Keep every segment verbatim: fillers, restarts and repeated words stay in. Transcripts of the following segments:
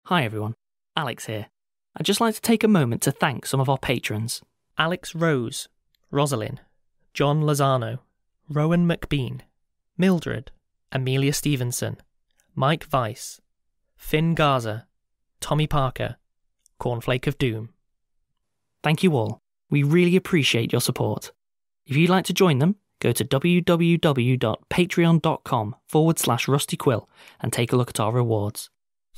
Hi everyone, Alex here. I'd just like to take a moment to thank some of our patrons. Alex Rose, Rosalind, John Lozano, Rowan McBean, Mildred, Amelia Stevenson, Mike Weiss, Finn Garza, Tommy Parker, Cornflake of Doom. Thank you all. We really appreciate your support. If you'd like to join them, go to www.patreon.com forward slash rustyquill and take a look at our rewards.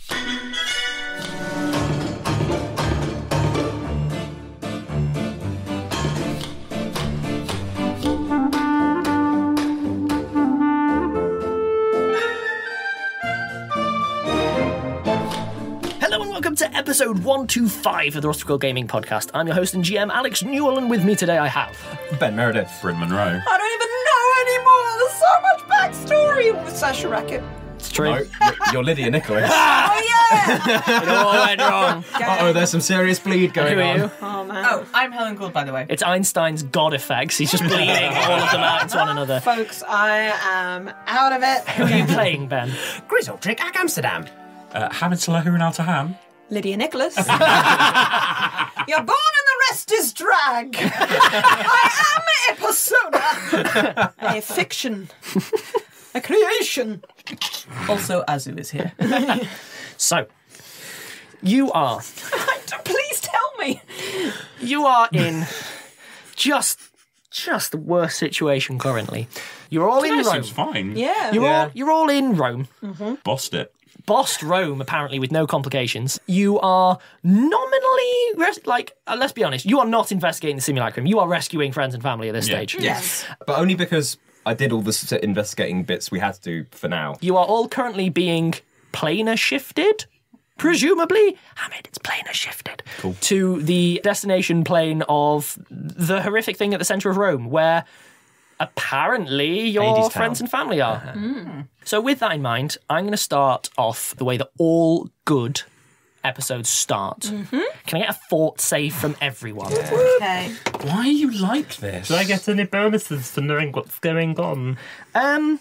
Hello and welcome to episode one twenty-five of the Rusty Quill Gaming Podcast. I'm your host and G M, Alex Newell, and with me today I have... Ben Meredith. Bryn Monroe. I don't even know anymore. There's so much backstory with Sasha Racket. It's true. No, you're, you're Lydia Nicholas. Oh, yeah! It all went wrong. Uh-oh, there's some serious bleed going Who are on. you? Oh, man. Oh, I'm Helen Gould, by the way. It's Einstein's God effects. He's just bleeding all of them out into one another. Folks, I am out of it. Who are you playing, Ben? Grizzle Trick Ag Amsterdam. Uh, Hamid Salahun Al Taham. Lydia Nicholas. You're born and the rest is drag. I am a persona. A fiction. A creation. Also, Azu is here. So, you are... Please tell me. You are in just... just the worst situation currently. You're all in That Rome. seems fine. Yeah. You're, Yeah. all, you're all in Rome. Bossed it. Bossed Rome, apparently, with no complications. You are nominally, res- like, uh, let's be honest, you are not investigating the simulacrum. You are rescuing friends and family at this Yeah. stage. Yes. But only because I did all the s- investigating bits we had to do for now. You are all currently being planar shifted, presumably. Hamid, it's planar shifted. Cool. To the destination plane of the horrific thing at the centre of Rome, where apparently your Hades friends Town. and family are. So with that in mind, I'm going to start off the way that all good episodes start. Can I get a fort save from everyone? Okay. Why are you like this? Do I get any bonuses for knowing what's going on? Um,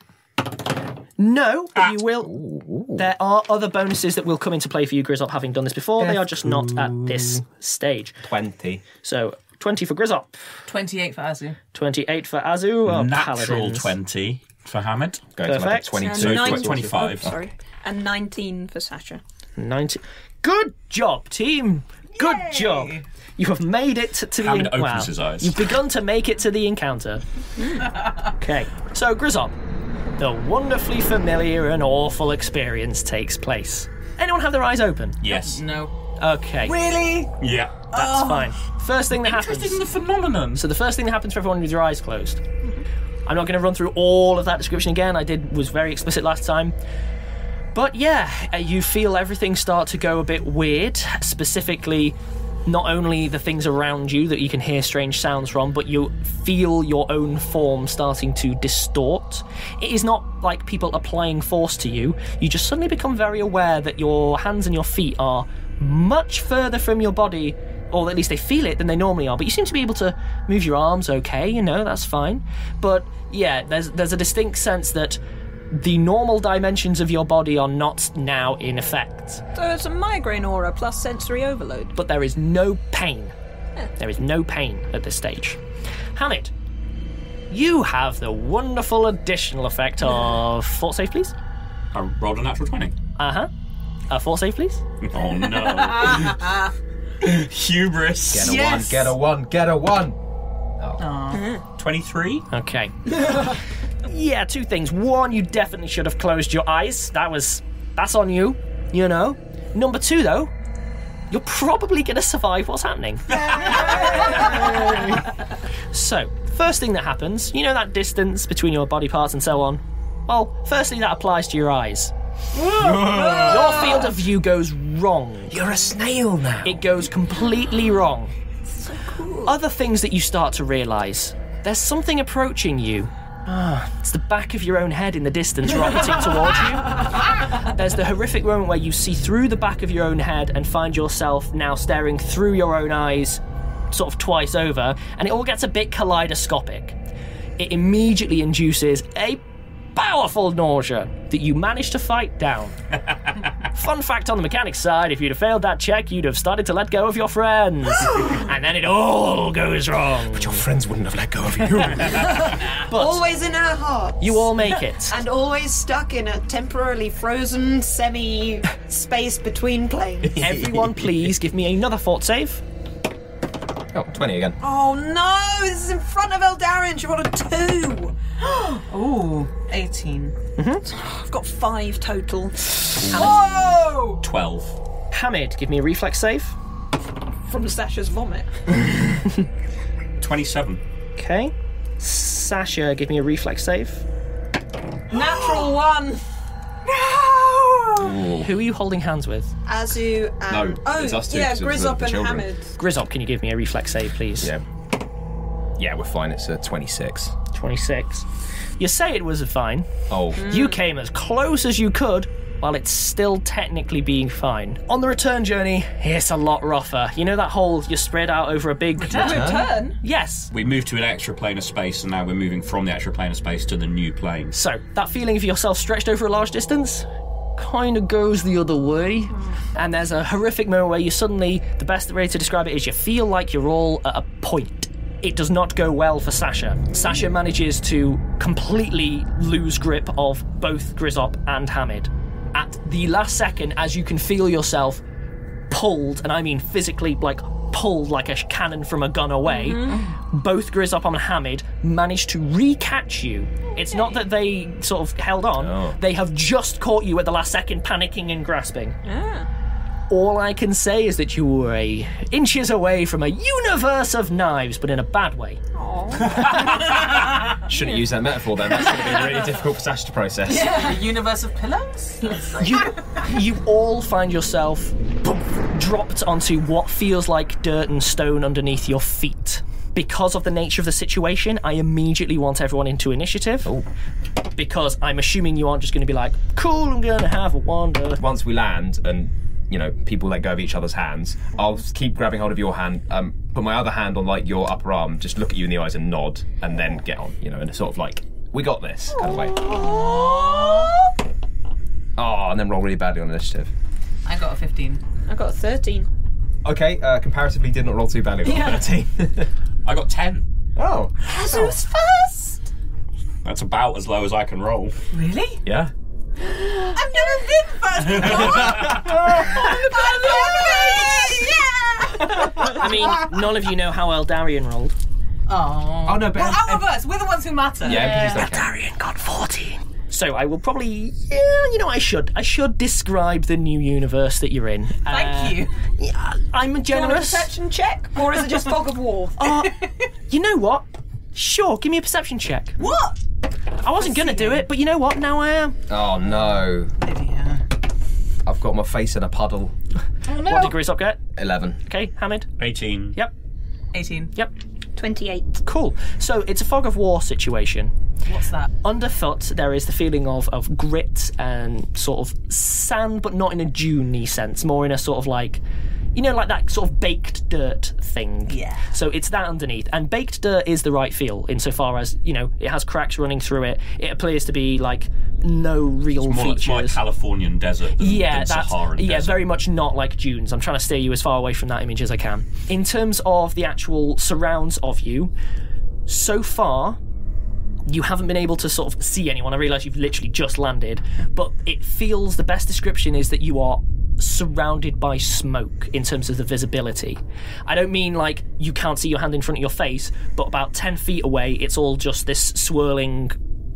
no, but you will. There are other bonuses that will come into play for you, Grizzop, having done this before. They are just not at this stage. twenty. So, twenty for Grizzop, twenty-eight for Azu. twenty-eight for Azu. Oh, Natural paladins. twenty for Hamid. Going to make Perfect. it twenty-two. So nine- tw- twenty-five. Oh, sorry. And nineteen for Sasha. ninety. Good job, team. Good job. You have made it to the Hamid en- opens wow. his eyes. You've begun to make it to the encounter. Okay, so Grizzop, the wonderfully familiar and awful experience takes place. Anyone have their eyes open? Yes. No. Okay, Really? Yeah. that's fine. First thing that happens. Interested in the phenomenon. So the first thing that happens for everyone with your eyes closed. I'm not going to run through all of that description again. I did was very explicit last time. But yeah, uh, you feel everything start to go a bit weird. Specifically, not only the things around you that you can hear strange sounds from, but you feel your own form starting to distort. It is not like people applying force to you. You just suddenly become very aware that your hands and your feet are much further from your body, or at least they feel it, than they normally are. But you seem to be able to move your arms okay, you know, that's fine. But yeah, there's there's a distinct sense that the normal dimensions of your body are not now in effect. So it's a migraine aura plus sensory overload. But there is no pain. There is no pain at this stage. Hamid, you have the wonderful additional effect of... Fort save, please. I rolled a natural twenty. Uh-huh. Uh, fort save, please. Oh no. Hubris. Get a Yes. one, get a one, get a one. twenty-three. Okay. Yeah, two things. One, you definitely should have closed your eyes. That was... That's on you, you know. Number two, though, you're probably going to survive what's happening. So, first thing that happens, you know that distance between your body parts and so on? Well, firstly, that applies to your eyes. Your field of view goes wrong. You're a snail now. It goes completely wrong. So cool. Other things that you start to realise. There's something approaching you. Ah, it's the back of your own head in the distance rocketing towards you. There's the horrific moment where you see through the back of your own head and find yourself now staring through your own eyes sort of twice over, and it all gets a bit kaleidoscopic. It immediately induces a powerful nausea that you manage to fight down. Fun fact on the mechanics side, if you'd have failed that check, you'd have started to let go of your friends. And then it all goes wrong. Your friends wouldn't have let go of you. But Always in our hearts. you all make it. And always stuck in a temporarily frozen semi-space between planes. Everyone, please give me another fort save. Oh, twenty again. Oh no! This is in front of Eldarion. She rolled a two. Ooh, eighteen. I've got five total. Whoa! twelve. Hamid, give me a reflex save. From Sasha's vomit. twenty-seven. Okay. Sasha, give me a reflex save. Natural one. Who are you holding hands with? Azu and No, oh it's us two, yeah, 'cause it was the- Grizzop the and children. Hamid. Grizzop, can you give me a reflex save, please? Yeah. Yeah, we're fine. It's a twenty-six. twenty-six. You say it was a fine. Oh. You came as close as you could, while it's still technically being fine. On the return journey, it's a lot rougher. You know that whole you're spread out over a big... Return. Yes. We moved to an extra plane of space, and now we're moving from the extra plane of space to the new plane. So, that feeling of yourself stretched over a large distance kind of goes the other way. And there's a horrific moment where you suddenly, the best way to describe it is you feel like you're all at a point. It does not go well for Sasha. Sasha manages to completely lose grip of both Grizzop and Hamid. At the last second, as you can feel yourself pulled, and I mean physically, like pulled like a cannon from a gun away, both Grizzop and Hamid manage to re-catch you. It's not that they sort of held on, Oh. they have just caught you at the last second, panicking and grasping. Yeah. All I can say is that you were a inches away from a universe of knives, but in a bad way. Shouldn't use that metaphor then. That's going to be really difficult for Sasha to process. A universe of pillows? You, you all find yourself boom, dropped onto what feels like dirt and stone underneath your feet. Because of the nature of the situation, I immediately want everyone into initiative. Oh. Because I'm assuming you aren't just going to be like, cool, I'm going to have a wander. Once we land and, you know, people let go of each other's hands, I'll keep grabbing hold of your hand, um, put my other hand on, like, your upper arm, just look at you in the eyes and nod, and then get on, you know, in a sort of like, we got this kind of way. Oh, and then roll really badly on initiative. I got a fifteen. I got a thirteen. Okay, uh, comparatively did not roll too badly on Yeah. thirteen. I got ten. Oh. Azu's first. That's about as low as I can roll. Really? Yeah. I've never been first before. I mean, none of you know how Eldarion rolled. Oh. Oh, no, but... Well, our verse. We're the ones who matter. yeah, because they can. Eldarion got fourteen. So I will probably, yeah, you know, I should, I should describe the new universe that you're in. Thank Uh, you. Yeah, I'm Want a generous. perception check, or is it just fog of war? Uh, you know what? Sure, give me a perception check. What? I wasn't gonna do it, but you know what? Now I am. Oh, no. Lydia. I've got my face in a puddle. What did Grizzop get? eleven. Okay, Hamid. eighteen. Yep, eighteen. yep. Twenty-eight. Cool. So it's a fog of war situation. What's that? Underfoot, there is the feeling of, of grit and sort of sand, but not in a dune-y sense, more in a sort of like, you know, like that sort of baked dirt thing. Yeah. So it's that underneath. And baked dirt is the right feel, insofar as, you know, it has cracks running through it. It appears to be like no real More like, features. more like Californian desert than, Yeah, than that's Saharan yeah, desert. very much not like dunes. I'm trying to steer you as far away from that image as I can. In terms of the actual surrounds of you, so far you haven't been able to sort of see anyone. I realise you've literally just landed, but it feels the best description is that you are surrounded by smoke in terms of the visibility. I don't mean like you can't see your hand in front of your face, but about ten feet away it's all just this swirling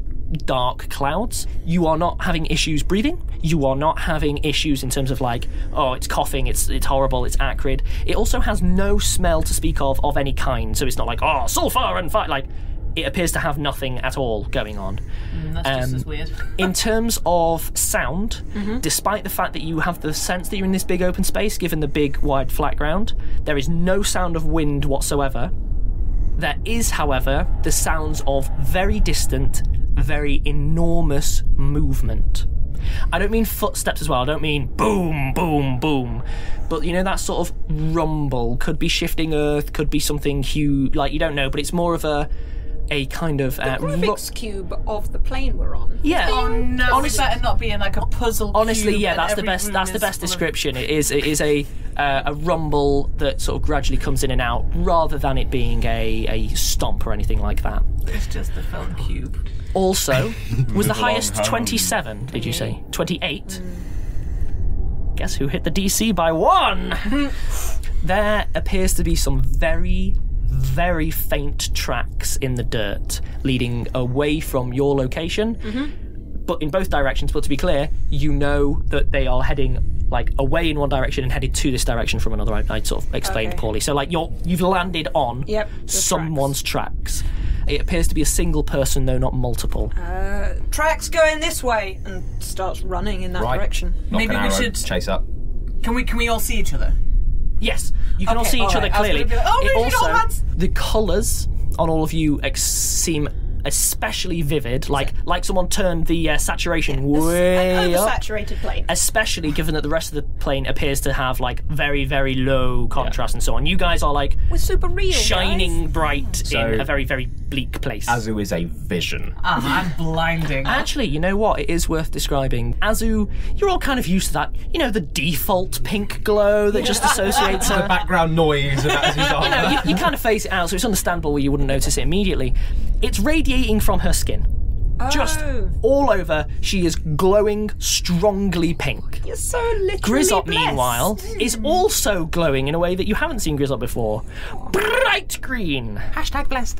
dark clouds. You are not having issues breathing. You are not having issues in terms of like, oh, it's coughing, it's it's horrible, it's acrid. It also has no smell to speak of of any kind, so it's not like, oh, sulfur and fire. Like, it appears to have nothing at all going on. Mm, that's just Um, as weird. In terms of sound, despite the fact that you have the sense that you're in this big open space, given the big wide flat ground, there is no sound of wind whatsoever. There is, however, the sounds of very distant, very enormous movement. I don't mean footsteps as well, I don't mean boom, boom, boom. But you know, that sort of rumble, could be shifting earth, could be something huge, like you don't know, but it's more of a a kind of uh, ro- Rubik's cube of the plane we're on. yeah. Oh no, Honest- we better not be in like a puzzle. Honestly, cube yeah, and that's the every best. room That's the is best full of- description. It is. It is a uh, a rumble that sort of gradually comes in and out, rather than it being a a stomp or anything like that. It's just the film cube. Also, was the Move along highest home. twenty-seven? Did you say twenty-eight? Guess who hit the D C by one? There appears to be some very, very faint tracks in the dirt leading away from your location, but in both directions. But to be clear, you know that they are heading like away in one direction and headed to this direction from another. I, I sort of explained Okay. poorly. So like you're you've landed on Yep, the someone's tracks. It appears to be a single person, though not multiple. Uh, tracks going this way, and starts running in that Right. direction. Knock Maybe an we arrow, should- chase up. Can we can we all see each other? Yes, you can all Okay, see each all other right. I was clearly. gonna be like, oh, It we should all also, hands. the colours on all of you ex- seem especially vivid, like like someone turned the uh, saturation An way up. oversaturated plane. Especially given that the rest of the plane appears to have like very very low contrast and so on. You guys are like We're super real, shining bright So- in a very very bleak place. Azu is a vision. Ah, I'm blinding. Actually, you know what? It is worth describing. Azu, you're all kind of used to that. You know, the default pink glow that just associates The her. background noise of Azu's You know, you, you kind of phase it out, so it's understandable why you wouldn't notice it immediately. It's radiating from her skin. Just Oh. all over, she is glowing strongly pink. You're so literally Grizzop, blessed. meanwhile, is also glowing in a way that you haven't seen Grizzop before. Bright green. Hashtag blessed.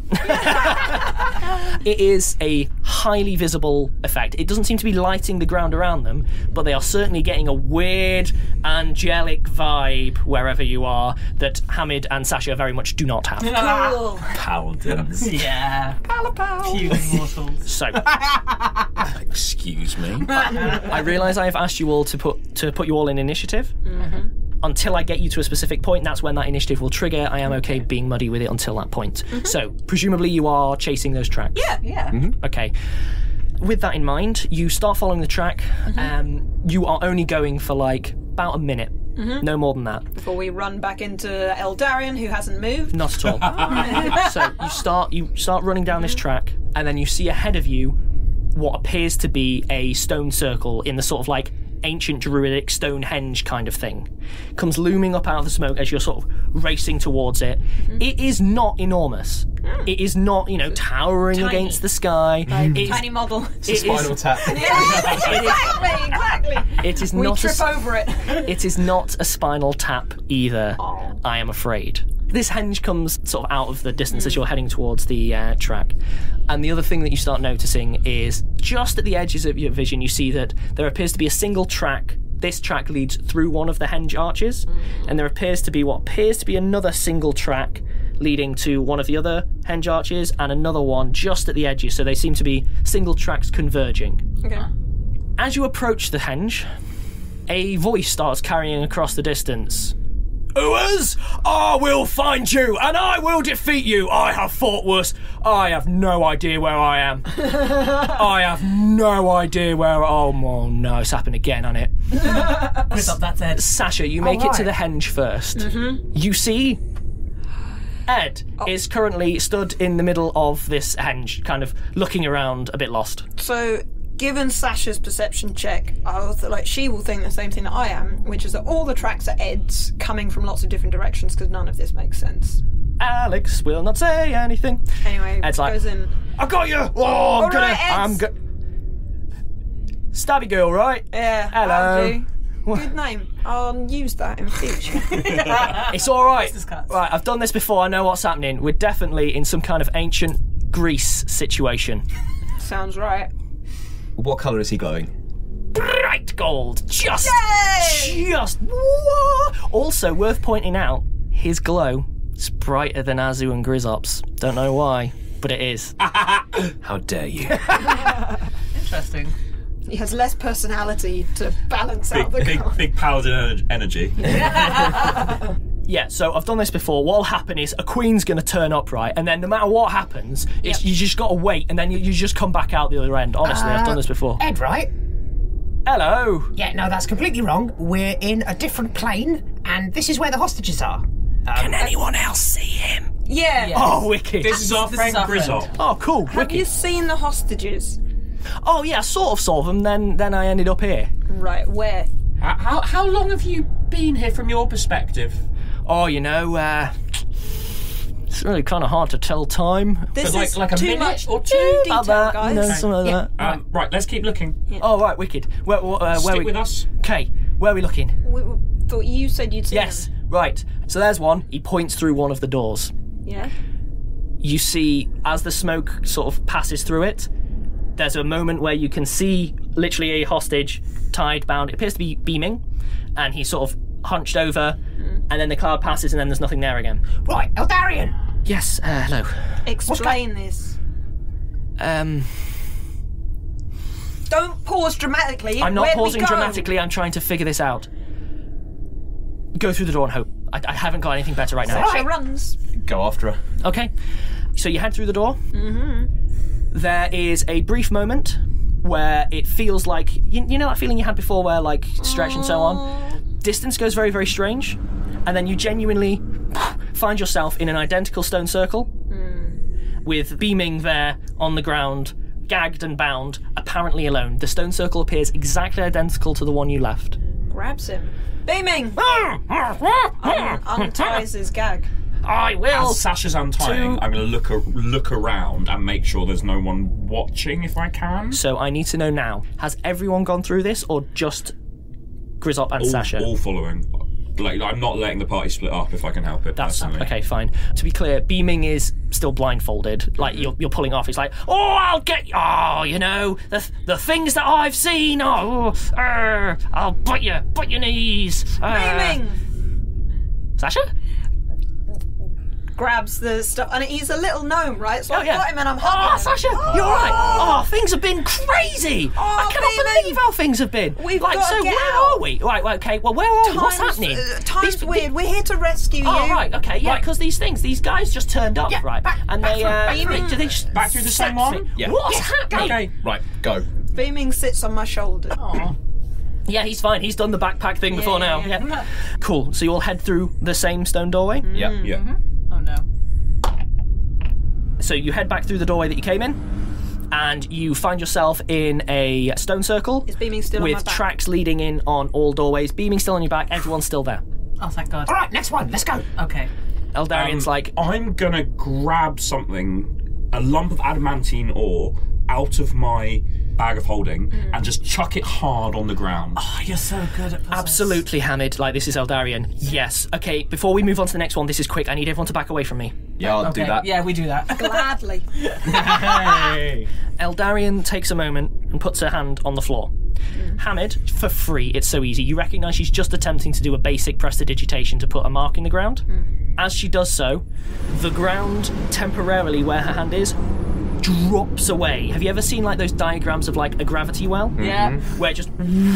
It is a highly visible effect. It doesn't seem to be lighting the ground around them, but they are certainly getting a weird angelic vibe wherever you are that Hamid and Sasha very much do not have. Cool. Paladins. Yeah. Human mortals. So, Excuse me. I realise I have asked you all to put to put you all in initiative. Until I get you to a specific point, that's when that initiative will trigger. I am okay being muddy with it until that point. So, presumably you are chasing those tracks. Yeah. Yeah. Okay. With that in mind, you start following the track. Um, you are only going for like about a minute, no more than that. Before we run back into Eldarion, who hasn't moved. Not at all. So you start you start running down this track, and then you see ahead of you what appears to be a stone circle in the sort of like ancient druidic Stonehenge kind of thing. Comes looming up out of the smoke as you're sort of racing towards it. It is not enormous. It is not, you know, towering Tiny. against the sky. It is- Tiny model. it is- Spinal tap. exactly, exactly. it is We not a trip over it. It is not a spinal tap either, I am afraid. This henge comes sort of out of the distance as you're heading towards the uh, track. And the other thing that you start noticing is just at the edges of your vision, you see that there appears to be a single track. This track leads through one of the henge arches, and there appears to be what appears to be another single track leading to one of the other henge arches, and another one just at the edges. So they seem to be single tracks converging. Okay. As you approach the henge, a voice starts carrying across the distance. Uas, I will find you, and I will defeat you. I have fought worse. I have no idea where I am. I have no idea where... Oh, oh no, it's happened again, hasn't it? Grizzop, that's it. Sasha, you make it to right. the henge first. You see... Ed is currently stood in the middle of this henge, kind of looking around a bit lost. So, given Sasha's perception check, I will th- like she will think the same thing that I am, which is that all the tracks are Ed's coming from lots of different directions because none of this makes sense. Alex will not say anything. Anyway, Ed's like, goes in. I got you. Oh, I'm All gonna. right, Eds. I'm go- Stabby girl, right? Yeah. Hello. I'll do. Good name. I'll use that in future. It's all right. Business cards. Right, I've done this before. I know what's happening. We're definitely in some kind of ancient Greece situation. Sounds right. What colour is he glowing? Bright gold. Just. Yay! Just. What? Also, worth pointing out, his glow is brighter than Azu and Grizzop's. Don't know why, but it is. How dare you? Interesting. He has less personality to balance Big, out the big, colour. big paladin energy. Yeah, so I've done this before. What'll happen is a queen's going to turn up, right? And then no matter what happens, it's, you just got to wait, and then you, you just come back out the other end. Honestly, I've done this before. Ed, right? Hello. Yeah, no, that's completely wrong. We're in a different plane, and this is where the hostages are. Can anyone else see him? Yeah. Yeah. Oh, wicked. This is our This friend is our Grizzle. friend. Oh, cool. Have Wicked. you seen the hostages? Oh, yeah, I sort of saw them, then, then I ended up here. Right, where? How, how, how long have you been here from your perspective? Oh, you know, uh, it's really kind of hard to tell time. This But like- is like a too minute much or too two? detail, About that, guys. you know, something like that. Um, right, let's keep looking. Oh, right, wicked. Where, where, uh, Stick where we... with us. Okay, where are we looking? We, we thought you said you'd seen Yes, them. right. So there's one. He points through one of the doors. Yeah. You see, as the smoke sort of passes through it, there's a moment where you can see literally a hostage tied, bound. It appears to be beaming, and he's sort of hunched over, and then the cloud passes, and then there's nothing there again. Right, Eldarion. Yes, uh, hello. Explain this. Um, Don't pause dramatically. I'm not Where do we pausing go? dramatically. I'm trying to figure this out. Go through the door and hope. I, I haven't got anything better right now. Sasha runs. Go after her. Okay, so you head through the door. Mm-hmm. There is a brief moment where it feels like you, you know that feeling you had before, where like stretch and so on. Distance goes very, very strange, and then you genuinely find yourself in an identical stone circle with Beaming there on the ground, gagged and bound, apparently alone. The stone circle appears exactly identical to the one you left. Grabs him. Beaming! Un- unties his gag. I will. As Sasha's untying, to- I'm going to look a- look around and make sure there's no one watching if I can. So I need to know now: has everyone gone through this, or just Grizzop and all, Sasha? all following. Like, I'm not letting the party split up if I can help it. That's personally. okay, fine. To be clear, Beaming is still blindfolded. Like you're, you're pulling off. He's like, oh, I'll get. Oh, you know the the things that I've seen. Oh, uh, I'll bite you, bite your knees. Uh, Beaming! Sasha? Grabs the stuff, and he's a little gnome, right? So Oh I've yeah. got him and I'm Oh, hugging him. Sasha, you're all right. Oh, things have been crazy. Oh, I cannot Beaming. believe how things have been. We've like, gotta so get where out. are we? Right, right, okay. Well, where are we? What's Time's- happening? Uh, time's These- weird. We're here to rescue you. Oh, right, okay, yeah, because these things, these guys just turned up, Yeah, right? back- and back they, through, uh, back they, through. do they just Back through the same one? Yeah. What's Yes. happening? Okay. Right, go. Beaming sits on my shoulder. Yeah, he's fine. He's done the backpack thing before now. yeah, Yeah. Cool. So you all head through the same stone doorway. Yeah. Yeah. Oh no. So you head back through the doorway that you came in, and you find yourself in a stone circle Is Beaming still on with my back? tracks leading in on all doorways. Beaming still on your back. Everyone's still there. Oh, thank God. All right, next one. Let's go. Okay. Eldarion's Um, like, I'm gonna grab something, a lump of adamantine ore, out of my bag of holding and just chuck it hard on the ground. Oh, you're so good at puzzles. absolutely Hamid. Like, this is Eldarion. Yes. Okay, before we move on to the next one, this is quick. I need everyone to back away from me. Yeah, I'll Okay. do that. Yeah, we do that. Gladly. Hey. Eldarion takes a moment and puts her hand on the floor. Hamid, for free, it's so easy. You recognise she's just attempting to do a basic prestidigitation to put a mark in the ground. As she does so, the ground temporarily where her hand is drops away. Have you ever seen like those diagrams of like a gravity well? Yeah. Where it just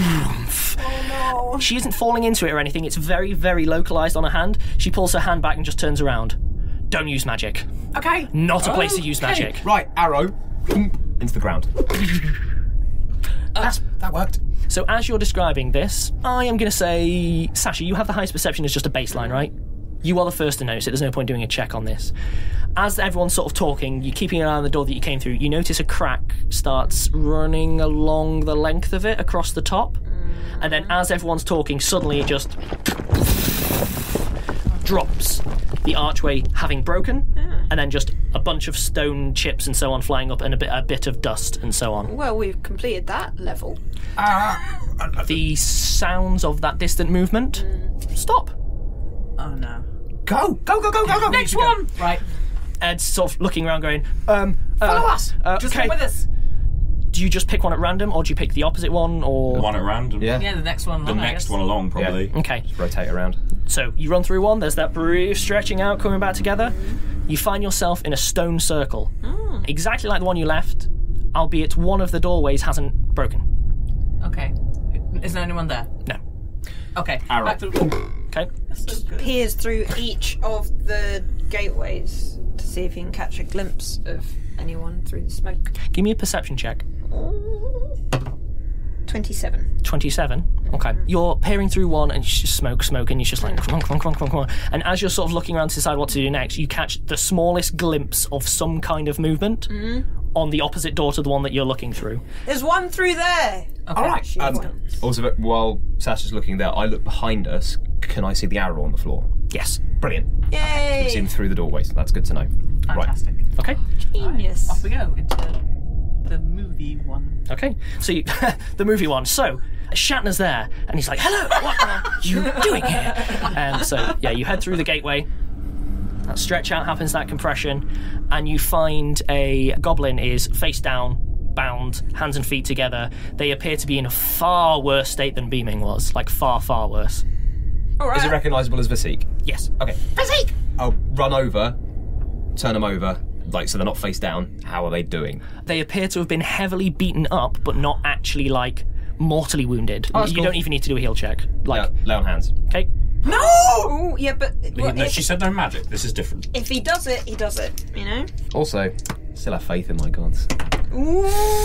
she isn't falling into it or anything. It's very, very localised on her hand. She pulls her hand back and just turns around. Don't use magic. Okay. Not a place to use Okay. magic. Right, arrow. Boom, into the ground. That's, that worked. So as you're describing this, I am going to say, Sasha, you have the highest perception as just a baseline, right? You are the first to notice it. There's no point doing a check on this. As everyone's sort of talking, you're keeping an eye on the door that you came through. You notice a crack starts running along the length of it across the top. And then as everyone's talking, suddenly it just drops. The archway having broken, and then just a bunch of stone chips and so on flying up, and a bit, a bit of dust and so on. Well, we've completed that level. The sounds of that distant movement stop. Oh no. Go, go, go, go, go, go. Next one. Right. Ed's sort of looking around going, um, uh, Follow us. uh, Just okay. come with us. Do you just pick one at random, or do you pick the opposite one, or... One at random. Yeah. Yeah, the next one. The along, I next guess. one along, probably. Okay, Rotate around. so you run through one, there's that brief stretching out, coming back together. You find yourself in a stone circle. Exactly like the one you left, albeit one of the doorways hasn't broken. Okay. Is there anyone there? No. Okay. Arrow. Back to Okay. so good. Peers through each of the gateways to see if he can catch a glimpse of anyone through the smoke. Give me a perception check. twenty-seven. twenty-seven. Okay. You're peering through one and it's just smoke, smoke, and you're just like, come on, come on, come on, come on, come on. And as you're sort of looking around to decide what to do next, you catch the smallest glimpse of some kind of movement on the opposite door to the one that you're looking through. There's one through there. Okay. All right. Um, also, while Sasha's looking there, I look behind us. Can I see the arrow on the floor? Yes. Brilliant. Yay! It's in through the doorway, so that's good to know. Fantastic. Okay. Genius. Off we go into the movie one. Okay. So you, the movie one. So Shatner's there, and he's like, "Hello, what are you doing here?" And so yeah, you head through the gateway. That stretch out happens, that compression, and you find a goblin is face down, bound, hands and feet together. They appear to be in a far worse state than Beaming was, like far, far worse. All right. Is it recognisable as Vasik? Yes. Okay. Vasik! I'll run over, turn them over, like so they're not face down. How are they doing? They appear to have been heavily beaten up, but not actually like mortally wounded. Oh, that's you cool. don't even need to do a heal check. Like, Yeah, lay on hands. okay. No! Ooh, yeah, but well, No, if, she said no magic. This is different. if he does it, he does it. You know. Also, still have faith in my gods. Ooh.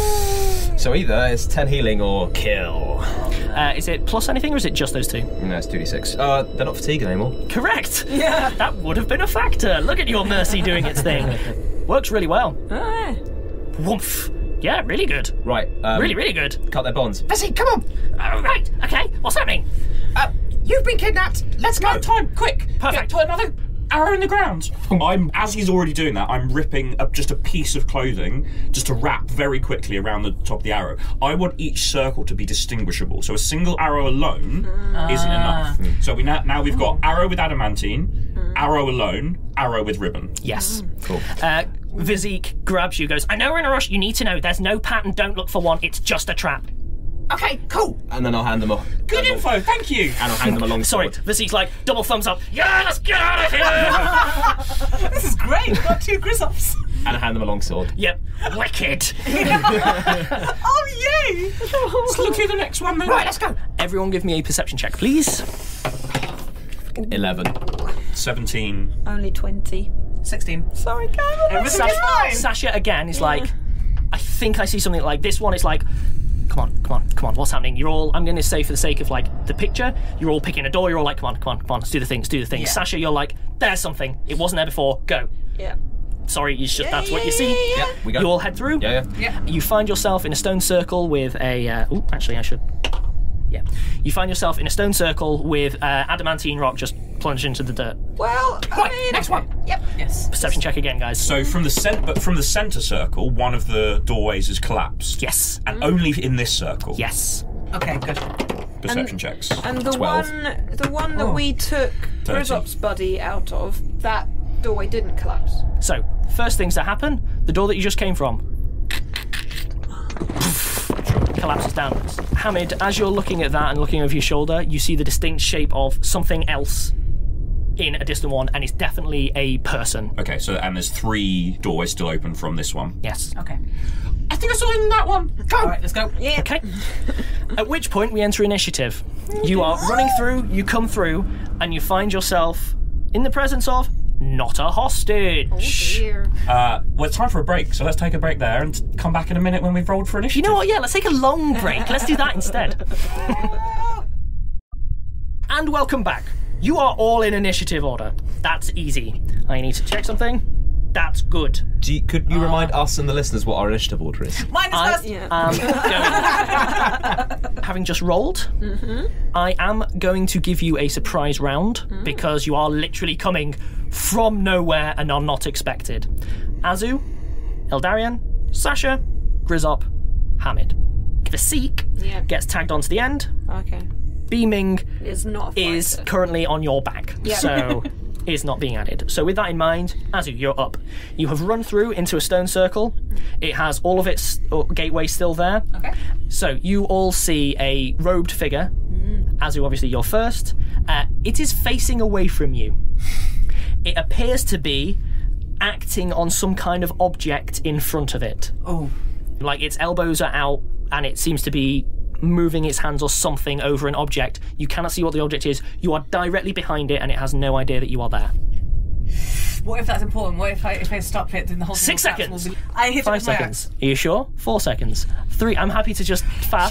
So either it's ten healing or kill. Uh, is it plus anything, or is it just those two? No, it's two d six. Uh, they're not fatigued anymore. Correct. Yeah. That would have been a factor. Look at your mercy doing its thing. Works really well. Ah. Woomph. Yeah, really good. Right. Um, Really, really good. Cut their bonds. Vasik, come on. Oh, right. Okay. What's happening? Uh, you've been kidnapped. Let's No time, quick! Perfect. Get, put another arrow in the ground. I'm as he's already doing that. I'm ripping up just a piece of clothing just to wrap very quickly around the top of the arrow. I want each circle to be distinguishable. So a single arrow alone isn't enough. So we now now we've got arrow with adamantine, arrow alone, arrow with ribbon. Yes. Cool. Uh, Vasik grabs you, goes, I know we're in a rush. You need to know there's no pattern. Don't look for one. It's just a trap. Okay, cool. And then I'll hand them off. Good info, thank you. And I'll hand them along. Sorry, Vasik's like, double thumbs up. Yeah, let's get out of here. This is great. We've got two Grizzops. And I hand them a long sword. Yep. Wicked. Oh, yay! Let's look at the next one then. Right, let's go. Everyone give me a perception check, please. Eleven. Seventeen. Only twenty. sixteen. Sorry, Carol. Everything Sasha, is fine. Sasha again is like, I think I see something like this one. It's like, come on, come on, come on. What's happening? You're all. I'm going to say for the sake of like the picture, you're all picking a door. You're all like, come on, come on, come on. Let's do the things. Do the things. Yeah. Sasha, you're like, there's something. It wasn't there before. Go. Yeah. Sorry, you should. That's what you yeah, see. yeah, Yeah, we go. You all head through. Yeah, yeah. Yeah. You find yourself in a stone circle with a. Uh, oh, actually, I should. Yeah. You find yourself in a stone circle with uh, adamantine rock just plunged into the dirt. Well, I Right, mean, next one. Yep. Yes. Perception check again, guys. So from the cent- but from the centre circle, one of the doorways is collapsed. Yes. And only in this circle. Yes. Okay, good. Perception checks. And the Twelve. one, the one that Oh. we took Thirty. Grizzop's buddy out of, that doorway didn't collapse. So, first things that happen, the door that you just came from collapses downwards. Hamid, as you're looking at that and looking over your shoulder, you see the distinct shape of something else in a distant one, and it's definitely a person. Okay, so and there's three doorways still open from this one. Yes. Okay. I think I saw in that one. Go. All right, let's go. Yeah. Okay. At which point we enter initiative. You are running through, you come through, and you find yourself in the presence of not a hostage. Oh dear. Uh, well, it's time for a break, so let's take a break there and come back in a minute when we've rolled for You initiative. know what? Yeah, let's take a long break. Let's do that instead. And welcome back. You are all in initiative order. That's easy. I need to check something. That's good. Do you, could you remind us and the listeners what our initiative order is? Mine is I first. Yeah. am going. Having just rolled, I am going to give you a surprise round because you are literally coming from nowhere and are not expected. Azu, Eldarian, Sasha, Grizzop, Hamid. Vasik Yeah. gets tagged onto the end. Okay. Beaming It's not a fighter. is currently on your back, Yeah. so is not being added. So with that in mind, Azu, you're up. You have run through into a stone circle. It has all of its uh, gateway still there. Okay. So you all see a robed figure. Azu, obviously, you're first. Uh, it is facing away from you. It appears to be acting on some kind of object in front of it. Oh. Like its elbows are out and it seems to be moving its hands or something over an object. You cannot see what the object is. You are directly behind it and it has no idea that you are there. what if that's important? What if I if I stop it, then the whole Six thing will collapse seconds. and we'll be- I hit Five it with my seconds. axe. Are you sure? Four seconds. Three. I'm happy to just faff.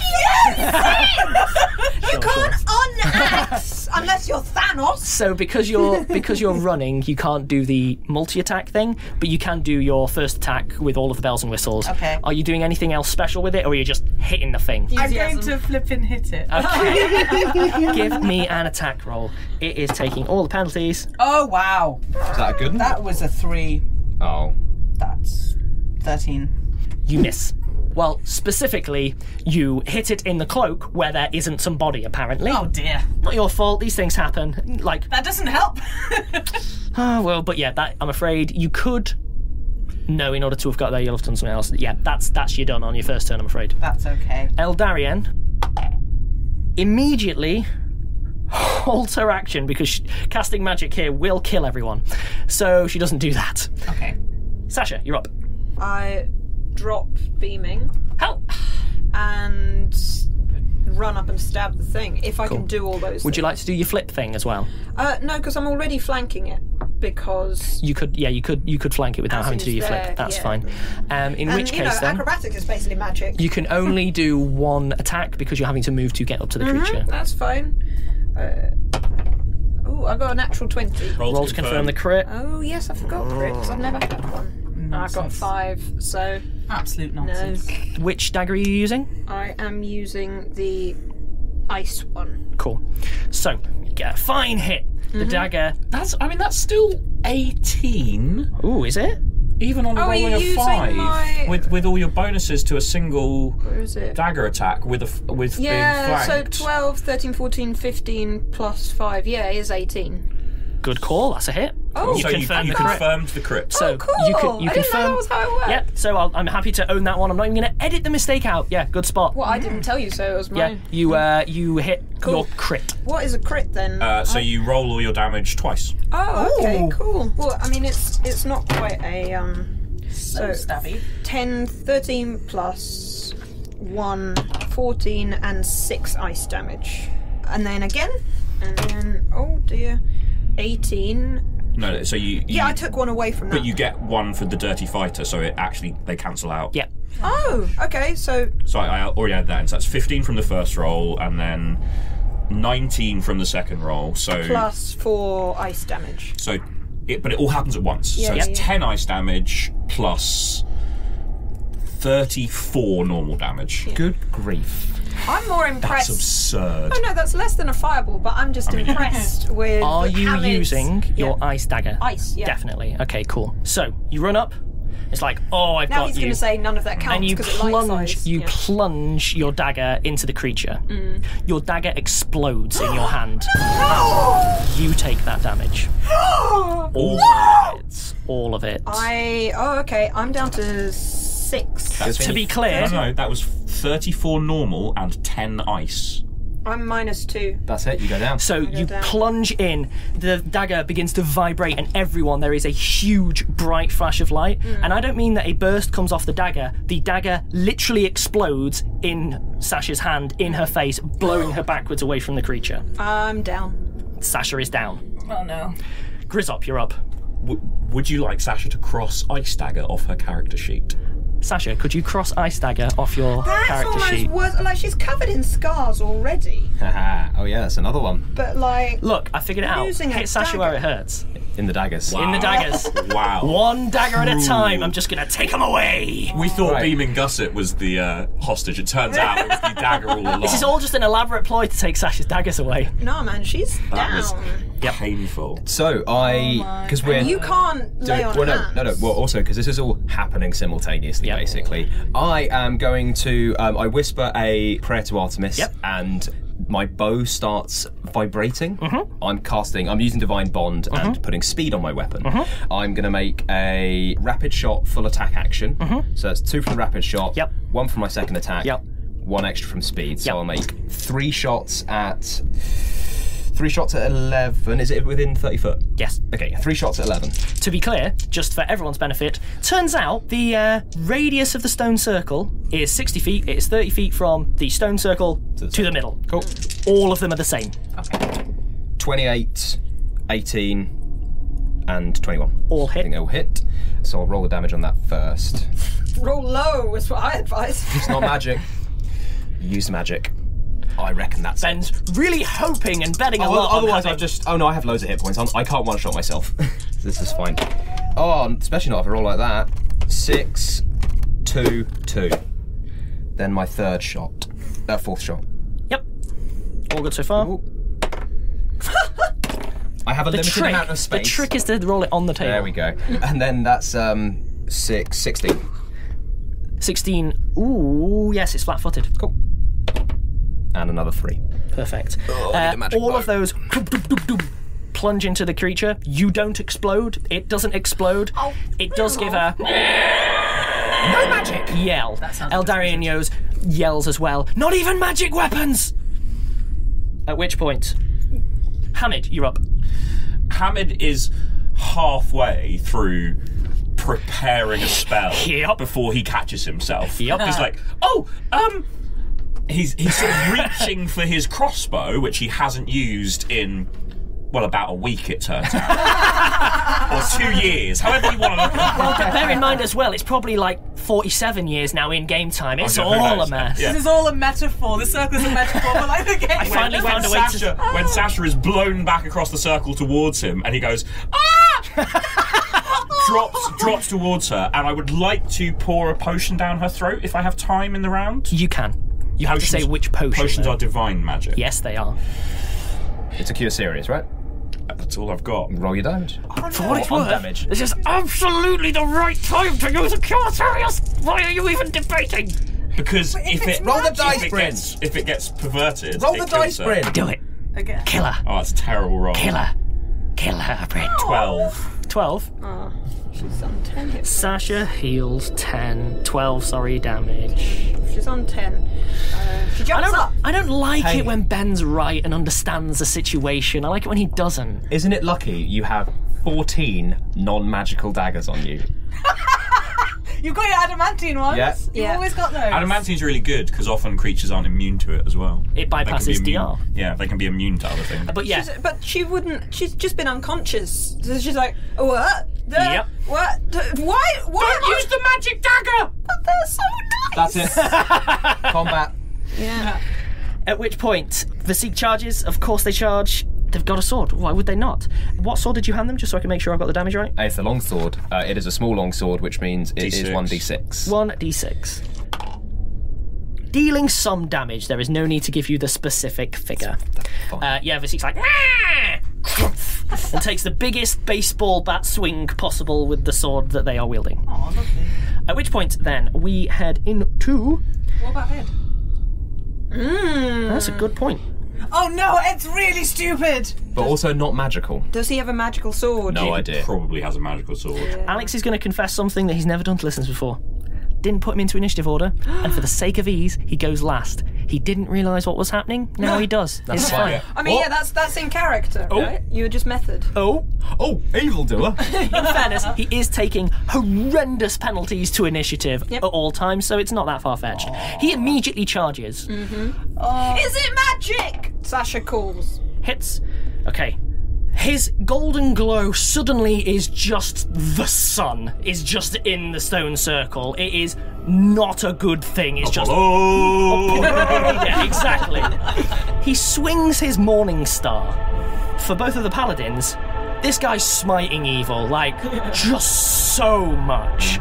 You can't un-axe unless you're Thanos. So because you're because you're running, you can't do the multi-attack thing, but you can do your first attack with all of the bells and whistles. Okay. Are you doing anything else special with it, or are you just hitting the thing? I'm Enthusiasm. going to flip and hit it. Okay. Give me an attack roll. It is taking all the penalties. Oh wow, Is that a good one? that was a three. Oh. That's thirteen. You miss. Well, specifically, you hit it in the cloak where there isn't some body, apparently. Oh dear, Not your fault. These things happen. Like, that doesn't help. oh, well, but yeah, that I'm afraid you could. No, in order to have got there, you'll have done something else. Yeah, that's that's you done on your first turn, I'm afraid. That's okay. Eldarian immediately halts her action because she, casting magic here will kill everyone. So she doesn't do that. Okay. Sasha, you're up. I drop beaming Help! and run up and stab the thing if I Cool. can do all those. Would you things. like to do your flip thing as well? Uh, no, because I'm already flanking it. Because You could, yeah, you could, you could flank it without As having to do is your there, flip. That's yeah. fine. Um, in and, which you case, know, then acrobatics is basically magic. you can only do one attack because you're having to move to get up to the creature. That's fine. Uh, oh, I got a natural twenty. Roll to confirm the crit. Oh yes, I forgot crit because I've never had one. I got Nonsense. five, so Absolute no. nonsense. Which dagger are you using? I am using the ice one. Cool. So you get a fine hit. The dagger. That's. I mean, that's still eighteen, Ooh, is it? even on Oh, are rolling you a using five, my- with with all your bonuses to a single Where is it? dagger attack with a f- with Yeah, being so flanked. twelve, thirteen, fourteen, fifteen plus five. Yeah, is eighteen. Good call. That's a hit. Oh, you so you, confirmed you the crit. confirmed the crit. So oh, cool. you can you I didn't know confirm. that was how it worked. Yep. So I'll, I'm happy to own that one. I'm not even going to edit the mistake out. Yeah, good spot. Well, I didn't tell you, so it was Yeah, mine. you uh, you hit Cool. your crit. What is a crit then? Uh, so you roll all your damage twice. oh, okay, Ooh. cool. Well, I mean, it's it's not quite a um. So So stabby. ten, thirteen plus one, fourteen, and six ice damage. And then again, and then, oh dear, eighteen. No, no, so you, you Yeah, I took one away from that. but you get one for the dirty fighter, so it actually they cancel out. Yeah. Oh, okay, so So I, I already had that, and so that's fifteen from the first roll, and then nineteen from the second roll. So plus four ice damage. so it, but it all happens at once. Yeah, so it's yeah. ten ice damage plus thirty-four normal damage. Good grief. I'm more That's impressed. absurd. Oh no, that's less than a fireball, but I'm just mean- impressed with Are you how it's- using your yeah. ice dagger? Ice, yeah. Definitely. Okay, cool. So you run up. It's like, oh, I've Now got he's you. going to say none of that counts and you because it light plunge, size. you yeah. plunge your dagger into the creature. Mm. Your dagger explodes in your hand. You take that damage. All of it. All of it. I oh okay, I'm down to six. That's To be clear, No, no, that was thirty-four normal and ten ice. I'm minus two. That's it, you go down. so you down. plunge in, the dagger begins to vibrate, and everyone, there is a huge bright flash of light. And I don't mean that a burst comes off the dagger, the dagger literally explodes in Sasha's hand, in her face, blowing her backwards away from the creature. I'm down. Sasha is down. Oh no. Grizzop, you're up. W- would you like Sasha to cross ice dagger off her character sheet? Sasha, could you cross Ice Dagger off your That's character almost sheet? worse. Like she's covered in scars already, Haha. Oh yeah, that's another one. but like Look, I figured it out. Using a Hit Sasha where it dagger. hurts. In the daggers. In the daggers. Wow. One dagger at a time. I'm just gonna take them away. We thought Right. Beaming Gusset was the uh, hostage. It turns out it was the dagger all along. This is all just an elaborate ploy to take Sasha's daggers away. no man, she's That down. was Yep. painful. So I, because we're You can't do lay it- on well, no, hands. no, no. Well, also because this is all happening simultaneously, Yep. basically. I am going to. Um, I whisper a prayer to Artemis, Yep. and my bow starts vibrating. Mm-hmm. I'm casting. I'm using Divine Bond and putting speed on my weapon. Mm-hmm. I'm going to make a rapid shot full attack action. So that's two from the rapid shot. Mm-hmm. Yep. One from my second attack. Yep. One extra from speed. So Yep. I'll make three shots at. Three shots at eleven. Is it within thirty foot? Yes. Okay, three shots at eleven. To be clear, just for everyone's benefit, turns out the uh, radius of the stone circle is sixty feet. It is thirty feet from the stone circle to the, middle. Cool. All of them are the same. Okay. twenty-eight, eighteen, and twenty-one. All hit. I think it'll hit. So I'll roll the damage on that first. Roll low is what I advise. It's not magic. Use magic. I reckon that's Ben's really hoping and betting a lot. Oh, otherwise, on I've just. Oh no, I have loads of hit points. I'm, I can't one shot myself. This is fine. Oh, especially not if I roll like that. Six, two, two. Then my third shot. Uh, fourth shot. Yep. All good so far. Ooh. I have a The limited trick, amount of the space. trick is to roll it on the table. There we go. And then that's um six, sixteen. sixteen. Ooh, yes, it's flat-footed. Cool. And another three. Perfect. Oh, I need Uh, a magic all bow. of those doop, doop, doop, doop, plunge into the creature. You don't explode. It doesn't explode. Oh, it does give a No magic. yell. sounds Eldarion Yos yells as well. Not even magic weapons! At which point, Hamid, you're up. Hamid is halfway through preparing a spell Yep. before he catches himself. Yep. He's like, oh, um, he's he's sort of reaching for his crossbow, which he hasn't used in, well, about a week, it turns out, or two years, however you want to look at it. Well, bear in mind as well, it's probably like forty-seven years now in game time. It's Oh, yeah, who all knows? a mess. Yeah. This is all a metaphor. The circle is a metaphor for like the game. I finally when, found a when way to- Sasha, when Sasha is blown back across the circle towards him, and he goes, ah! drops drops towards her, and I would like to pour a potion down her throat if I have time in the round. You can. You have to say which potion. Potions though. are divine magic. Yes, they are. It's a cure series, right? That's all I've got. Roll your damage. For what it's on worth, damage. this is absolutely the right time to use a cure series. Why are you even debating? Because if, it's it Roll the if dice, it Bryn. gets if it gets perverted, Roll it the kills dice, her. Bryn. Do it. Again. Kill her. Oh, it's a terrible roll. Kill her. Kill her, Bryn. Twelve. twelve. She's on ten hit. Sasha heals ten. twelve, sorry, damage. She's on ten. Uh, she I jumps don't, up. I don't like Hey. it when Ben's right and understands the situation. I like it when he doesn't. Isn't it lucky you have fourteen non-magical daggers on you? You've got your adamantine ones. Yeah. You've Yeah. always got those. Adamantine's really good because often creatures aren't immune to it as well. It They can be bypasses D immune- R. Yeah, they can be immune to other things. But yeah, She's, but she wouldn't. She's just been unconscious. So she's like, what? The, Yep. What? The, why? Why? Don't use the magic dagger! But they're so nice. That's it. Combat. Yeah. at which point Vasik charges. Of course they charge. They've got a sword. Why would they not? What sword did you hand them, just so I can make sure I've got the damage right? It's a long sword. Uh, it is a small long sword, which means it D is six. one d six. one d six. Dealing some damage. There is no need to give you the specific figure. Uh, yeah, Vasik's like, "Ah!" and takes the biggest baseball bat swing possible with the sword that they are wielding. Oh, lovely. At which point, then, we head into... What about Ed? That's a good point. Oh no, Ed's really stupid. But also not magical. Does he have a magical sword? No idea. Probably has a magical sword. Alex is going to confess something that he's never done to listeners before. Didn't put him into initiative order, and for the sake of ease, he goes last. He didn't realise what was happening. Now he does. It's fine. I mean, What? yeah, that's that's in character, right? You were just method. Oh, Oh, evildoer. in fairness, he is taking horrendous penalties to initiative Yep. at all times, so it's not that far-fetched. He immediately charges. Is it magic? Sasha calls. Hits. Okay. His golden glow suddenly is just the sun, is just in the stone circle. It is not a good thing. It's just... Oh! Yeah, exactly. He swings his morning star. For both of the paladins, this guy's smiting evil, like, just so much.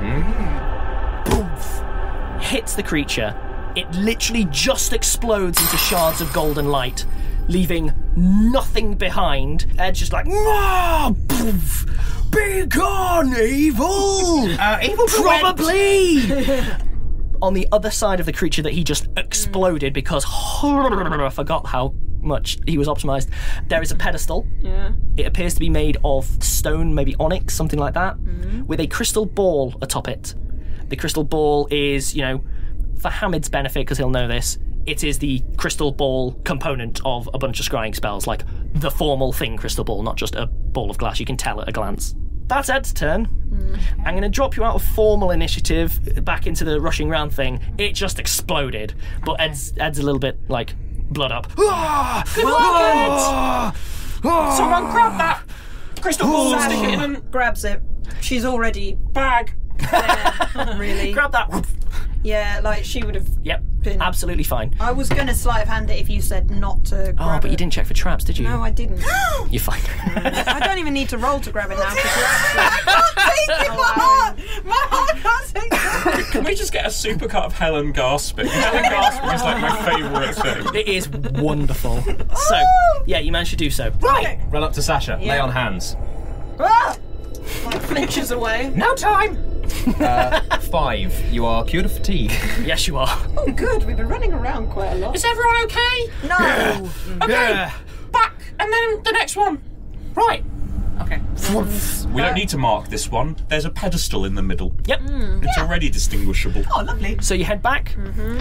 Boof. Hits the creature. It literally just explodes into shards of golden light, leaving nothing behind. Ed's just like, "Ah, poof, be gone, evil! uh, evil Probably!" On the other side of the creature that he just exploded, because I forgot how much he was optimized, there is a pedestal. Yeah. It appears to be made of stone, maybe onyx, something like that, with a crystal ball atop it. The crystal ball is, you know, for Hamid's benefit, because he'll know this, it is the crystal ball component of a bunch of scrying spells, like the formal thing crystal ball, not just a ball of glass you can tell at a glance. That's Ed's turn. I'm going to drop you out of formal initiative back into the rushing round thing. It just exploded, but Ed's, Ed's a little bit, like, blood up. Ah! Ah! Someone grab that! crystal ball, stick it in a Grabs it. She's already bag. there, really. Grab that. Yeah, like she would have Yep. been. Absolutely fine. I was going to sleight of hand it if you said not to grab Oh, but it. you didn't check for traps, did you? No, I didn't. You're fine. I don't even need to roll to grab it now. Because Take it, my heart! My heart can't take it! Can we just get a supercut of Helen gasping? Helen gasping is like my favourite thing. It is wonderful. So, yeah, you managed to do so. Right! Run up to Sasha. Lay Yeah. on hands. Ah! like flinches away. No time! Five. You are cured of fatigue. Yes, you are. Oh, good. We've been running around quite a lot. Is everyone okay? No. Yeah. Back, and then the next one. Right. Okay. We don't need to mark this one. There's a pedestal in the middle. Yep. It's already distinguishable. Oh, lovely. So you head back.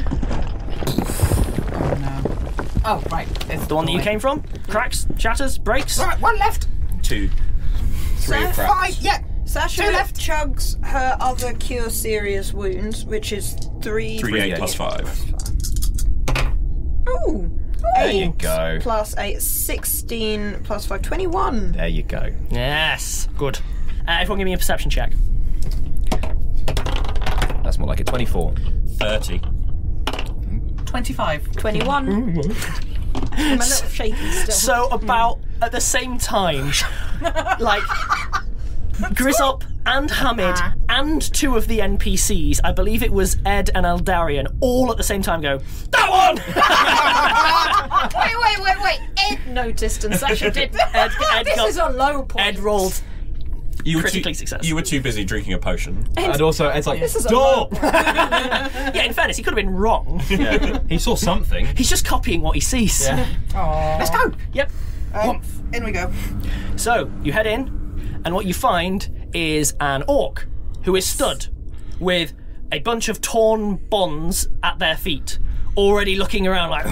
Oh, no. Oh, right. It's The one that you came from. Cracks, shatters, breaks. Right, one left. Two. Three of cracks. Five, yeah. Sasha Two left. chugs her other cure serious wounds, which is three. Three, eight plus five. Ooh. There Eight you go. plus eight, sixteen plus five, twenty-one. There you go. Yes. Good. Uh, everyone give me a perception check. That's more like a twenty-four. Thirty. twenty-five. twenty-one. I'm a little shaky still. So about at the same time, like Grizzop and Hamid and two of the N P Cs, I believe it was Ed and Eldarion, all at the same time go, that one! wait, wait, wait, wait. Ed noticed and Sasha did. Ed, Ed, This got- is a low point. Ed rolled. You were Critically too, successful. You were too busy drinking a potion. And also, it's like, This is a low door! Yeah, in fairness, he could have been wrong. Yeah. He saw something. He's just copying what he sees. Let's go. Yep. Um, in we go. So you head in, and what you find is an orc who is stood with a bunch of torn bonds at their feet, already looking around like.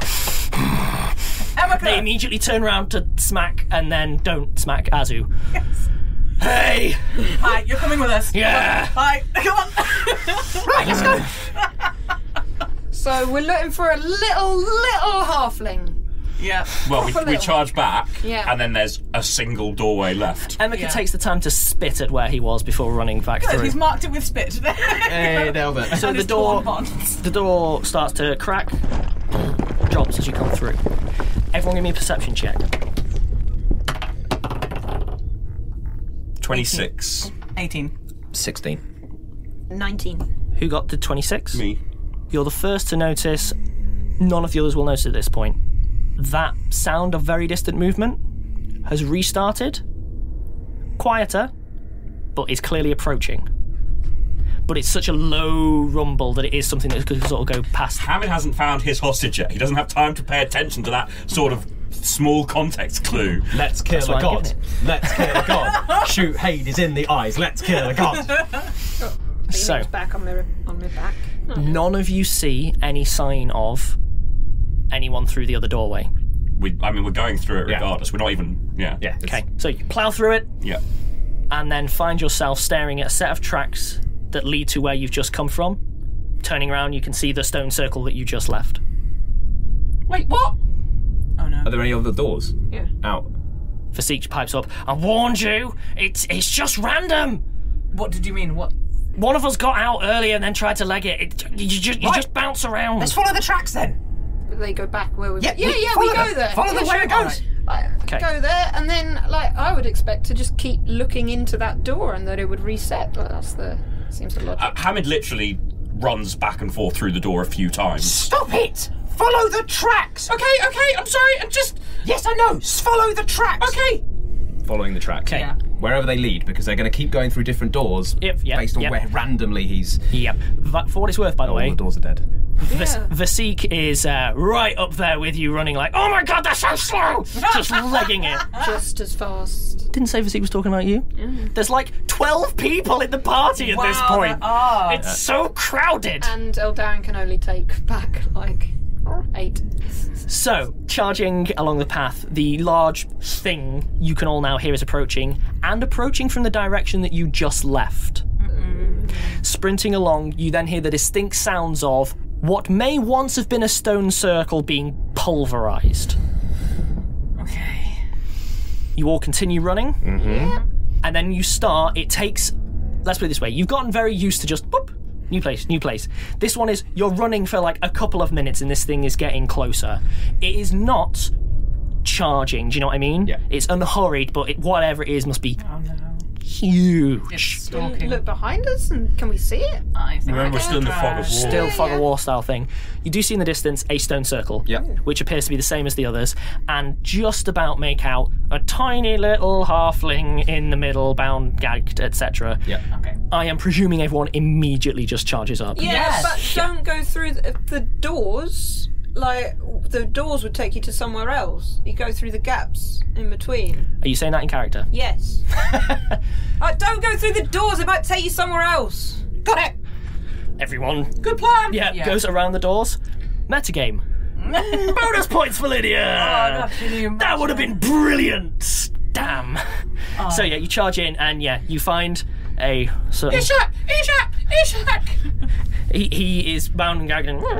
Emeka! They immediately turn around to smack and then don't smack Azu. Yes. Hey! Hi, you're coming with us. Yeah! Hi, come on. Right, let's go! So we're looking for a little, little halfling. Yeah. Well, we, we charge back, Yeah. and then there's a single doorway left. Emeka Yeah. takes the time to spit at where he was before running back Good, through. he's marked it with spit. Hey, nailed it. So And the his door, torn bonds. the door starts to crack, drops as you come through. Everyone give me a perception check. Twenty-six. eighteen. sixteen. nineteen. Who got the twenty-six? Me. You're the first to notice. None of the others will notice at this point. That sound of very distant movement has restarted. Quieter, but is clearly approaching. But it's such a low rumble that it is something that could sort of go past. Hamid hasn't found his hostage yet. He doesn't have time to pay attention to that sort of small context clue. Let's kill That's a why I'm god. giving Let's kill a god. Shoot Hades in the eyes. Let's kill a god. So, Back on my, on my back. none of you see any sign of anyone through the other doorway. We, I mean, we're going through it Yeah. regardless. We're not even. Yeah. Yeah. Okay, so you plough through it Yeah. and then find yourself staring at a set of tracks that lead to where you've just come from. Turning around, you can see the stone circle that you just left. Wait, what? Oh no. Are there any other doors? Yeah. Out. Fasich pipes up. I warned you. It's it's just random. What did you mean? What? One of us got out earlier and then tried to leg it. it you, just, you Right. just bounce around. Let's follow the tracks then. They go back where we. Yeah, yeah, we yeah. follow We go them. there. Follow yeah, them where sure. it goes. Like, Okay. Go there, and then like I would expect to just keep looking into that door, and that it would reset. Like, that's the seems the logic. Uh, Hamid literally runs back and forth through the door a few times. Stop it! Follow the tracks! Okay, okay, I'm sorry, I'm just. Yes, I know! Follow the tracks! Okay! Following the tracks. Okay. Yeah. Wherever they lead, because they're going to keep going through different doors Yep, yep, based on yep. where randomly he's. Yep. Va- For what it's worth, by the All way, the doors are dead. Vas- Yeah. Vasik is uh, right up there with you, running like, oh my god, they're so slow! Just legging it. Just as fast. Didn't say Vasik was talking about you. There's like twelve people in the party at Wow, this point. there are. It's so crowded. And Eldarin can only take back like eight. So, charging along the path, the large thing you can all now hear is approaching, and approaching from the direction that you just left. Sprinting along, you then hear the distinct sounds of what may once have been a stone circle being pulverised. Okay. You all continue running, mm-hmm. and then you start. It takes. Let's put it this way: you've gotten very used to just boop, new place, new place. This one is you're running for like a couple of minutes, and this thing is getting closer. It is not charging. Do you know what I mean? Yeah. It's unhurried, but it, whatever it is must be Oh no. huge. Stalking. Look behind us, and can we see it? I think Remember, we're I still in the fog of war. Still fog yeah. of war style thing. You do see in the distance a stone circle, Yeah. which appears to be the same as the others, and just about make out a tiny little halfling in the middle, bound, gagged, et cetera. Yeah. Okay. I am presuming everyone immediately just charges up. Yeah, Yes. but don't go through the, the doors. Like, the doors would take you to somewhere else. You go through the gaps in between. Are you saying that in character? Yes. uh, don't go through the doors. It might take you somewhere else. Got it. Everyone, Good plan. yeah, Yeah. goes around the doors. Metagame. Bonus points for Lydia. Oh, God, can you that would have been brilliant. Damn. Oh. So yeah, you charge in, and yeah, you find a certain. Ishak! Ishak! Ishak! He, he is bound and gagged. And...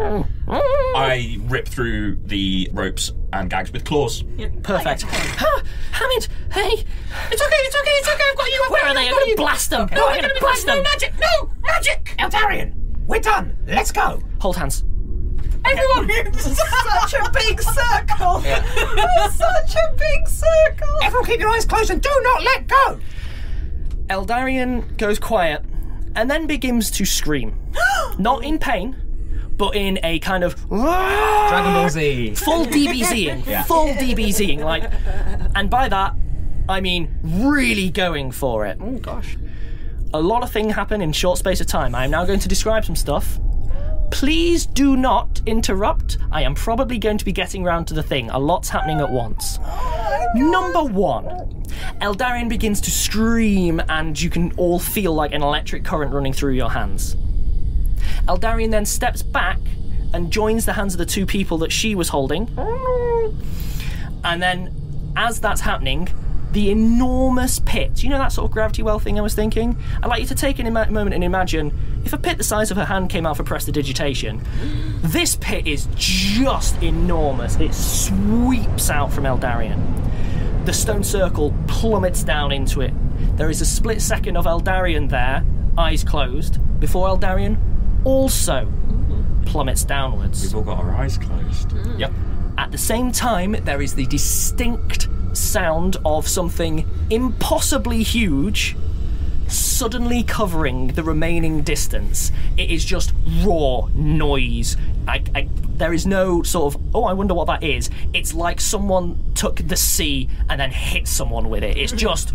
I rip through the ropes and gags with claws. Perfect. Ah, Hamid, hey. It's okay, it's okay, it's okay, I've got you, I've Where got are you, they? I've I'm got going you. to blast them. No, I'm it's going to gonna be blast fine. them. No magic, no magic! Eldarion, we're done. Let's go. Hold hands. Everyone! Such a big circle. Such a big circle. Everyone keep your eyes closed and do not let go. Eldarion goes quiet and then begins to scream. Not in pain, but in a kind of Dragon Ball Z. full DBZing. Full DBZing. Like, and by that, I mean really going for it. Oh, gosh. A lot of things happen in short space of time. I am now going to describe some stuff. Please do not interrupt. I am probably going to be getting round to the thing. A lot's happening at once. Number one, Eldarion begins to scream, and you can all feel like an electric current running through your hands. Eldarion then steps back and joins the hands of the two people that she was holding. And then, as that's happening, the enormous pit, you know that sort of gravity well thing I was thinking? I'd like you to take a ima- moment and imagine if a pit the size of her hand came out for prestidigitation. This pit is just enormous. It sweeps out from Eldarion. The stone circle plummets down into it. There is a split second of Eldarion there, eyes closed, before Eldarion also plummets downwards. We've all got our eyes closed. Yep. At the same time, there is the distinct sound of something impossibly huge suddenly covering the remaining distance. It is just raw noise. I, I, there is no sort of, oh, I wonder what that is. It's like someone took the sea and then hit someone with it. It's just...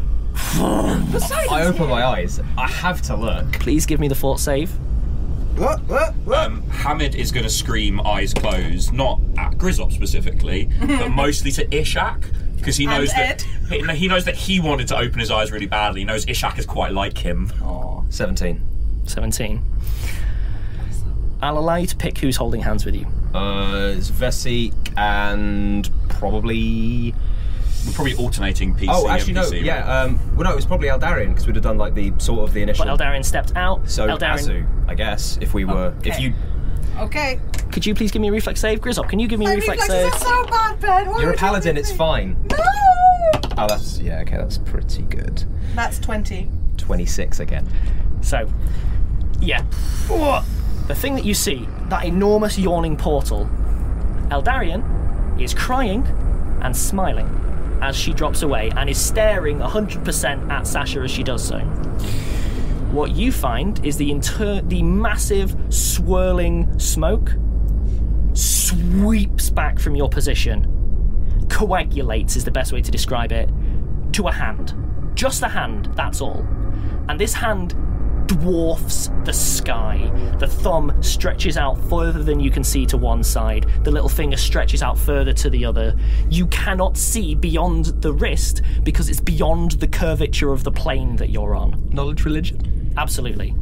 I open my eyes. I have to look. Please give me the fort save. Um, Hamid is going to scream, eyes closed, not at Grizzop specifically, but mostly to Ishak, because he knows And that he, he knows that he wanted to open his eyes really badly. He knows Ishak is quite like him. seventeen. seventeen. I'll allow you to pick who's holding hands with you. Uh, it's Vesik and probably. We're probably alternating P C Oh, actually and no. P C. Yeah. right? Um. Well, no, it was probably Eldarion because we'd have done like the sort of the initial. But Eldarion stepped out. So Eldarion, Azu, I guess, if we were, if Okay. you, Okay. could you please give me a reflex save? Grizzop, can you give me a My reflex reflexes save? are so bad, Ben. Why you're a would you paladin, do it's this? fine. No! Oh, that's yeah. Okay, that's pretty good. That's twenty. twenty-six again. So, yeah. The thing that you see, that enormous yawning portal, Eldarion is crying and smiling as she drops away and is staring one hundred percent at Sasha as she does so. What you find is the inter- the massive swirling smoke sweeps back from your position, coagulates is the best way to describe it, to a hand. Just a hand, that's all. And this hand dwarfs the sky. The thumb stretches out further than you can see to one side. The little finger stretches out further to the other. You cannot see beyond the wrist because it's beyond the curvature of the plane that you're on. Knowledge religion. Absolutely.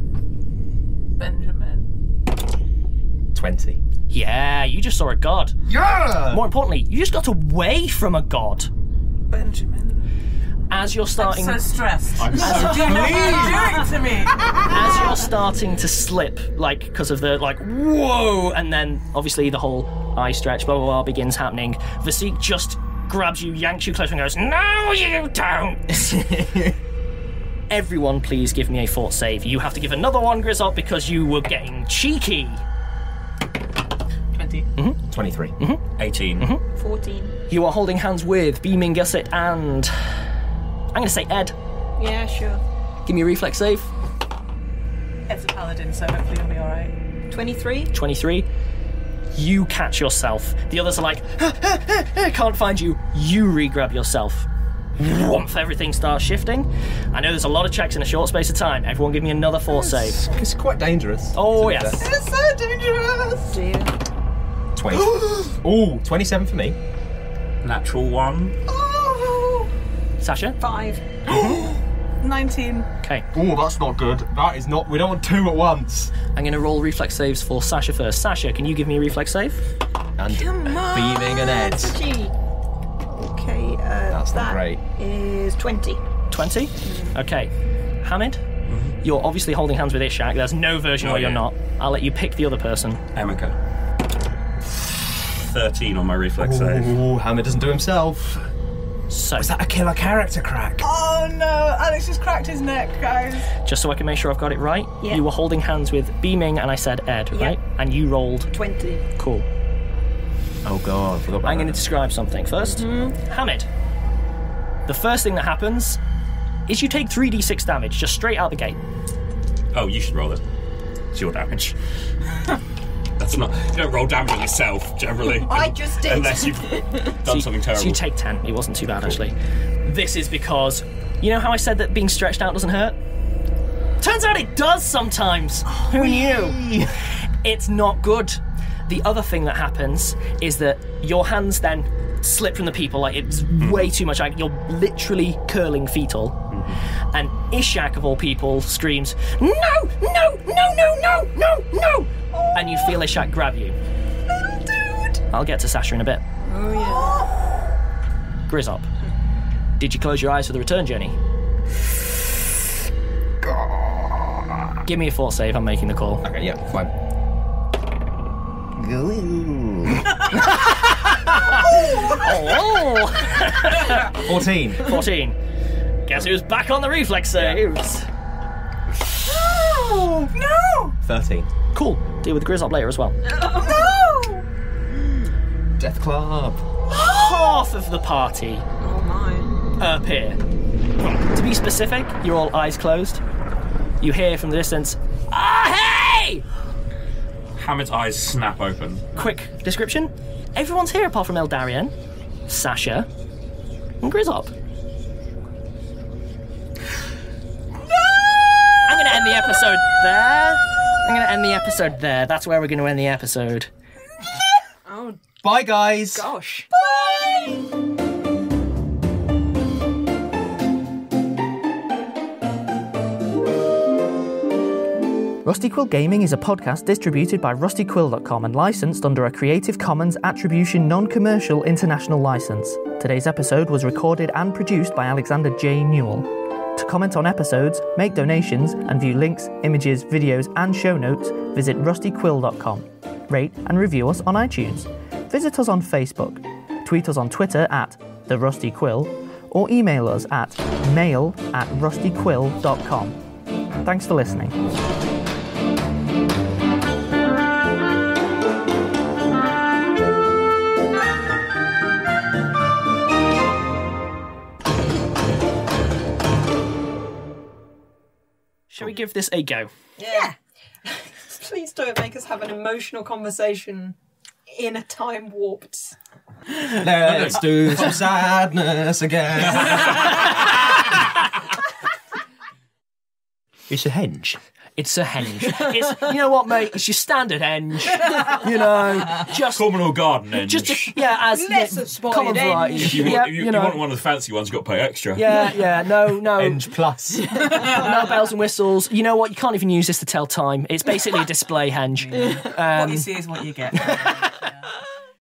Benjamin. Twenty. Yeah, you just saw a god. Yeah. More importantly, you just got away from a god. Benjamin. As you're starting So stressed. I'm so Do you know what you're doing to me? as you're starting to slip, like, because of the, like, whoa, and then, obviously, the whole eye stretch, blah, blah, blah, begins happening. Vasik just grabs you, yanks you close, and goes, "No, you don't." Everyone, please give me a fort save. You have to give another one, Grizzop, because you were getting cheeky. twenty. Mm-hmm. twenty-three. Mm-hmm. eighteen. Mm-hmm. fourteen. You are holding hands with Beaming Gusset and... I'm going to say Ed. Yeah, sure. Give me a reflex save. Ed's a paladin, so hopefully he'll be alright. twenty-three. twenty-three. You catch yourself. The others are like, can't find you. You re-grab yourself. Whoomp, everything starts shifting. I know there's a lot of checks in a short space of time. Everyone give me another fort save. It's quite dangerous. Oh, yes. It's so dangerous! Dear. twenty. Ooh, twenty-seven for me. Natural one. Oh! Sasha? Five. nineteen. Okay. Ooh, that's not good. That is not... We don't want two at once. I'm going to roll reflex saves for Sasha first. Sasha, can you give me a reflex save? And Come on. Beaming an Ed. Gee. Okay, uh, That's not that great. is twenty. twenty? Okay. Hamid? You're obviously holding hands with Ishak. There's no version Oh, where you're yeah. not. I'll let you pick the other person. Emeka. thirteen on my reflex save. Ooh, Hammer doesn't do himself. So, Is that a killer character crack? Oh no, Alex just cracked his neck, guys. just so I can make sure I've got it right, Yeah. you were holding hands with Beaming and I said Ed, Yeah. right? And you rolled. twenty. Cool. Oh god, I forgot about I'm going to that. describe something first. Hamid, the first thing that happens is you take three d six damage just straight out the gate. Oh, you should roll it. It's your damage. That's not... You don't roll damage on yourself, generally. I just did. Unless you've done So you- something terrible. So you take ten. It wasn't too bad, actually. This is because, you know how I said that being stretched out doesn't hurt? Turns out it does sometimes. Who knew? It's not good. The other thing that happens is that your hands then slip from the people, like it's way too much. Like you're literally curling fetal. And Ishak, of all people, screams, "No, no, no, no, no, no, no!" And you feel Ishak grab you. I'll get to Sasha in a bit. Oh, yeah. Grizzop, did you close your eyes for the return journey? Give me a fort save, I'm making the call. Okay, yeah, fine. Oh! fourteen. fourteen. Guess who's back on the reflex saves? No! No! thirteen. Cool. Deal with Grizzop later as well. No! Death Club. Half of the party Oh, my. appear. To be specific, you're all eyes closed. You hear from the distance, "Ah, hey!" Hamid's eyes snap open. Quick description. Everyone's here apart from Eldarion, Sasha, and Grizzop. I'm going to end the episode there. I'm going to end the episode there. That's where we're going to end the episode. Oh, Bye, guys. gosh. Rusty Quill Gaming is a podcast distributed by rusty quill dot com and licensed under a Creative Commons Attribution Non-Commercial International License. Today's episode was recorded and produced by Alexander J. Newell. To comment on episodes, make donations, and view links, images, videos, and show notes, visit rusty quill dot com. Rate and review us on iTunes. Visit us on Facebook. Tweet us on Twitter at The Rusty Quill, or email us at mail at rusty quill dot com. Thanks for listening. Shall we give this a go? Yeah. Please don't make us have an emotional conversation in a time warped. Let's do some sadness again. It's a henge. It's a henge. It's, you know what, mate? It's your standard henge. You know, just Communal garden henge. just a, yeah, as Less yeah, of spoiled common henge. variety. If you, want, yeah, if you, you you know, want one of the fancy ones, you've got to pay extra. yeah, yeah, no, no, Henge plus. no bells and whistles. You know what? You can't even use this to tell time. It's basically a display henge. What you see is what you get.